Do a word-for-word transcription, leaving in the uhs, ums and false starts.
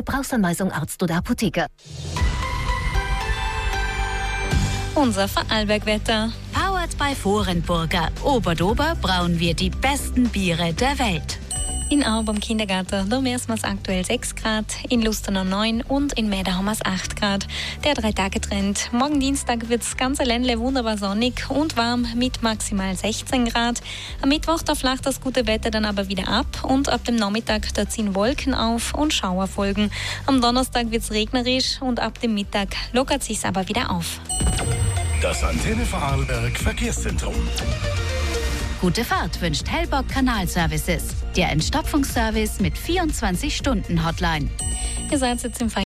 Gebrauchsanweisung Arzt oder Apotheker. Unser Vorarlberg-Wetter. Powered by Vorenburger. Oberdober brauen wir die besten Biere der Welt. In Aub am Kindergarten, da messen wir es aktuell sechs Grad, in Lustenau neun und in Mäder haben wir es acht Grad. Der Drei-Tage-Trend. Morgen Dienstag wird es ganz allein wunderbar sonnig und warm mit maximal sechzehn Grad. Am Mittwoch, da flacht das gute Wetter dann aber wieder ab und ab dem Nachmittag, da ziehen Wolken auf und Schauer folgen. Am Donnerstag wird es regnerisch und ab dem Mittag lockert sich's aber wieder auf. Das Antenne Vorarlberg Verkehrszentrum. Gute Fahrt wünscht Hellbock Kanalservices. Der Entstopfungsservice mit vierundzwanzig Stunden Hotline. Ihr seid jetzt im